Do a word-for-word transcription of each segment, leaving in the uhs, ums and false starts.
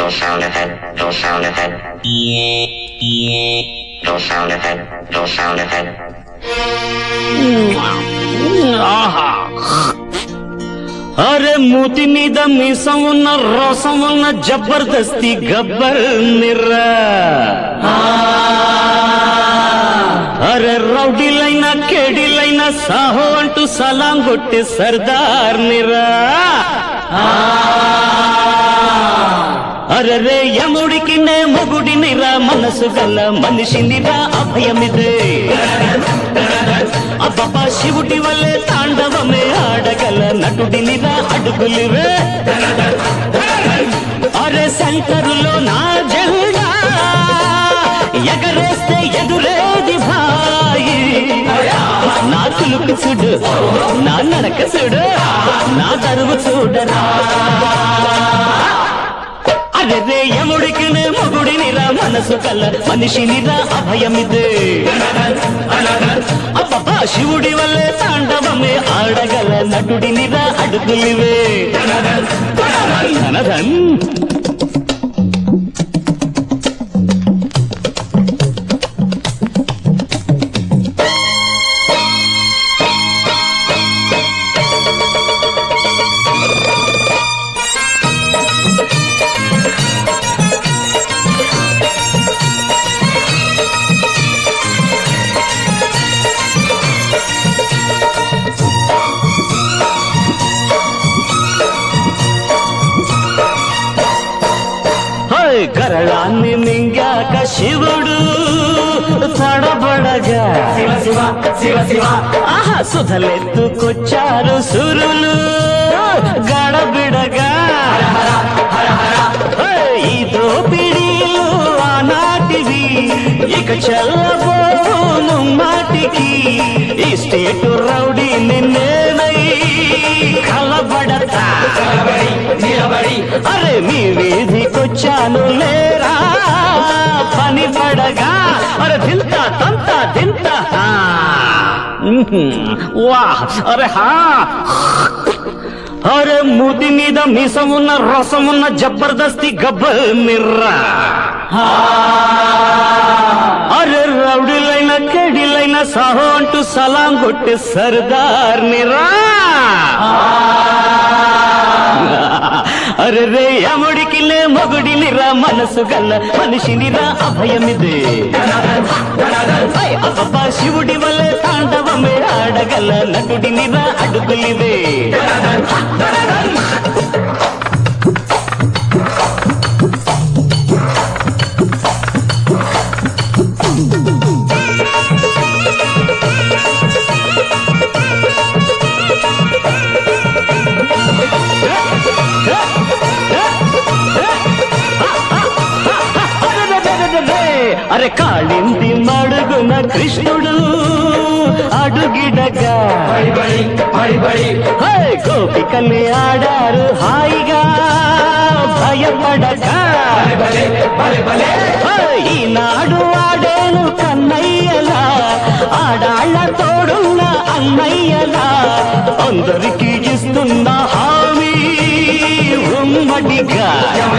Go sound effect, go sound effect. Go sound effect, go sound effect. ఆహా అరే మూతి మీద మీసం ఉన్న రసం ఉన్న జబర్దస్తి గబ్బర్ నిర్రా అరే రౌడీలైనా కేడీలైనా సాహో అంటూ సలాం కొట్టే సర్దార్ నిరా అరే రే యముడికి నే మొగుడినిరా మనసు గల మనిషినిరా అభయమిదే అబ్బబ్బా శివుడి వల్లే తాండవమే ఆడగల నటుడినిరా అడుగులివే అరే శంకరులో నా జెండా ఎగరేస్తే ఎదురేది భాయి నా కులుకు చూడు నా నడక చూడు నా దరువు చూడరా అరే రే యముడికి నే మొగుడినిరా మనసు కల మనిషినిరా అభయమిదే అబ్బబ్బా శివుడి వల్లే తాండవమే ఆడగల నటుడినిరా అడుగులివే ధనధన్ గరళాన్ని మింగాక శివుడు తడబడగా ఆహా సుధలెత్తుకొచ్చారు సురులు గడబిడగా ఈ దోపిడీలు ఆనాటివి ఇక చల్లబోను మాటికి ఈ స్టేటు రౌడీ నిన్నేనై కలబడతా అరే మీ వీధికొచ్చాను లేరా పని పడగా అరే దింత తంత దింత వాహ్ అరే హా అరే మూతి మీద మీసమున్న రసమున్న జబర్దస్తి గబ్బర్ మిర్రా అరే రౌడీలైన కేడీలైన సాహో అంటూ సలాం కొట్టే సర్దార్ నిరా అరే రే యముడికి లే మొగుడినిరా మనసు గల్ల మనిషినిరా అభయమిదే అబ్బబ్బా శివుడి వల్లే తాండవమే ఆడగల నటుడినిరా అడుగులివే అరే కాళింది మడుగున కృష్ణుడు అడుగిడగా గోపికల్ని ఆడారు హాయిగా భయపడగా ఈనాడు ఆడేను కన్నయ్యలా ఆడాళ్ళ తోడున్న అన్నయ్యలా అందరికీ ఇస్తున్న హామీ ఉమ్మడిగా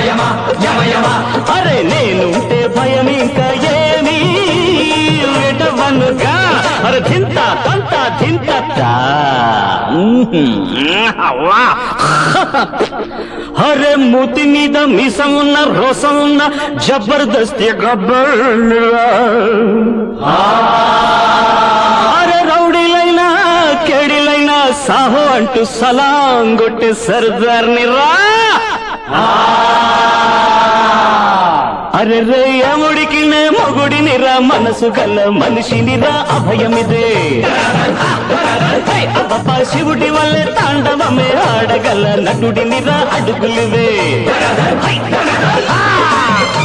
అరే నేనుంటే భయం ఇంకా ఏమీ విడవనుగా అరే ధింత తంత ధింత అరే మూతి మీద మీసం ఉన్న రోసం ఉన్న జబర్దస్తి గబ్బర్ అరే రౌడీలైనా కేడీలైనా సాహో అంటూ సలాం కొట్టే సర్దార్ నిరా అరే రే యముడికి నే మొగుడినిరా మనసు గల మనిషినిరా అభయమిదే అబ్బబ్బా శివుడి వల్లే తాండవమే ఆడగల నటుడినిరా అడుగులివే